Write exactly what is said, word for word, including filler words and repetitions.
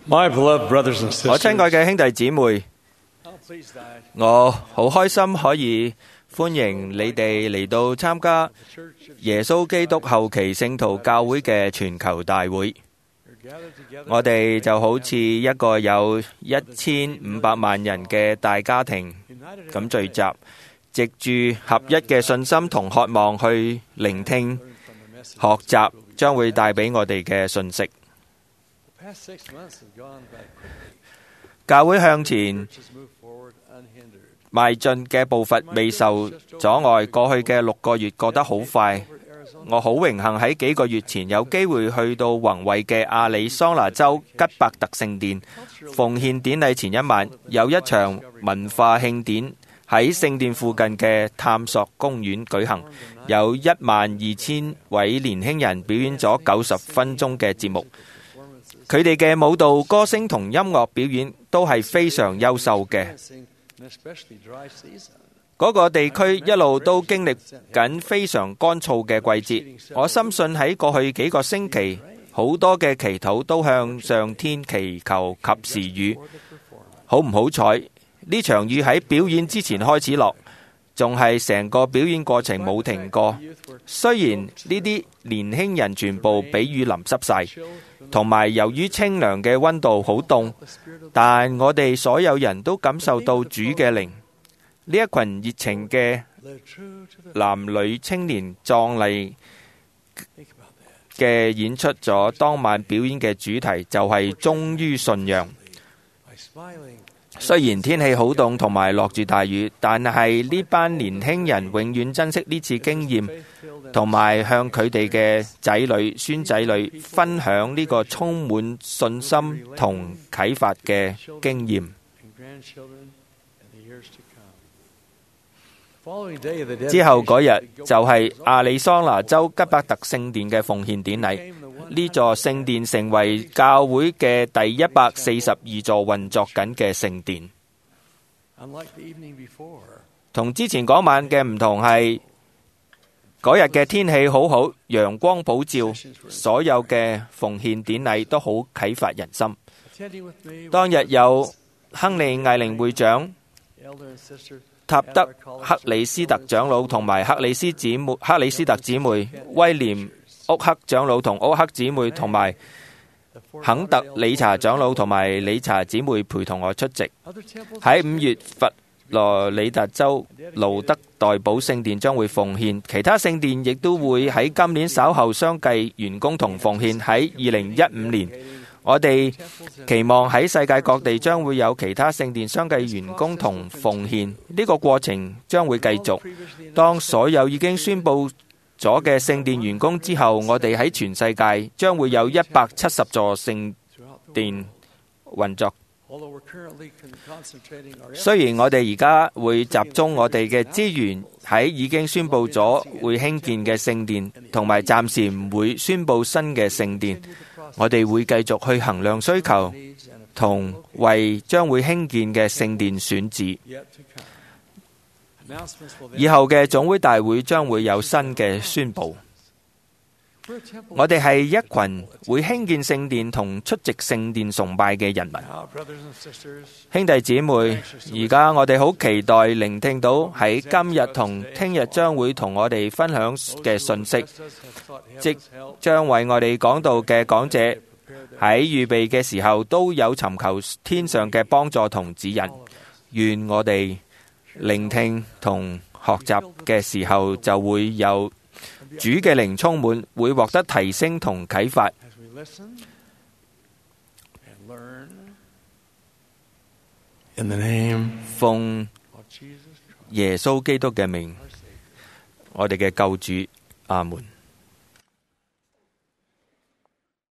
My beloved brothers and sisters, 我親愛嘅兄弟姊妹，我好開心可以歡迎你哋嚟到參加耶穌基督後期聖徒教會嘅全球大會。我哋就好似一個有一千五百萬人嘅大家庭咁聚集，藉住合一嘅信心同渴望去聆聽、學習，將會帶俾我哋嘅信息。教會向前邁進嘅步伐未受阻礙，過去嘅六個月過得好快。我好榮幸喺幾個月前有機會去到宏偉嘅亞利桑那州吉伯特聖殿，奉獻典禮前一晚有一場文化慶典喺聖殿附近嘅探索公園舉行，有一萬二千位年輕人表演咗九十分鐘嘅節目。佢哋嘅舞蹈、歌聲同音樂表演都係非常優秀嘅。嗰個地區一路都經歷緊非常乾燥嘅季節。我深信喺過去幾個星期，好多嘅祈禱都向上天祈求及時雨。好唔好彩？呢場雨喺表演之前開始落，仲係成個表演過程冇停過。雖然呢啲年輕人全部俾雨淋濕晒，同埋由於清涼嘅溫度好凍，但我哋所有人都感受到主嘅靈。呢一群熱情嘅男女青年壯麗嘅演出咗當晚表演嘅主題就係忠於信仰。雖然天氣好凍同埋落住大雨，但係呢班年輕人永遠珍惜呢次經驗，同埋向佢哋嘅仔女、孫仔女分享呢個充滿信心同啟發嘅經驗。之後嗰日就係亞利桑那州吉伯特聖殿嘅奉獻典禮。呢座聖殿成為教會嘅第一百四十二座運作緊嘅聖殿。同之前嗰晚嘅唔同係，嗰日嘅天氣好好，陽光普照，所有嘅奉獻典禮都好啟發人心。當日有亨利艾靈會長、塔德克里斯特長老同埋克里斯姊妹、克里斯特姊妹、威廉屋克長老同屋克姊妹同埋肯特理查長老同埋理查姊妹陪同我出席。喺五月佛羅里達州盧德代堡聖殿將會奉獻，其他聖殿亦都會喺今年稍後相繼完工同奉獻。喺二零一五年，我哋期望喺世界各地將會有其他聖殿相繼完工同奉獻，呢個過程將會繼續。當所有已經宣布咗嘅聖殿完工之後，我哋喺全世界將會有一百七十座聖殿運作。雖然我哋而家會集中我哋嘅資源喺已經宣布咗會興建嘅聖殿，同埋暫時唔會宣布新嘅聖殿，我哋會繼續去衡量需求，同為將會興建嘅聖殿選址。以後嘅總會大會將會有新嘅宣布。我哋係一群會興建聖殿同出席聖殿崇拜嘅人民。兄弟姊妹，而家我哋好期待聆聽到喺今日同聽日將會同我哋分享嘅信息，即將為我哋講道嘅講者喺預備嘅時候都有尋求天上嘅幫助同指引。願我哋聆聽同學習嘅時候就會有主嘅靈充滿，會獲得提升同啟發。奉耶穌基督嘅名，我哋嘅救主，阿門。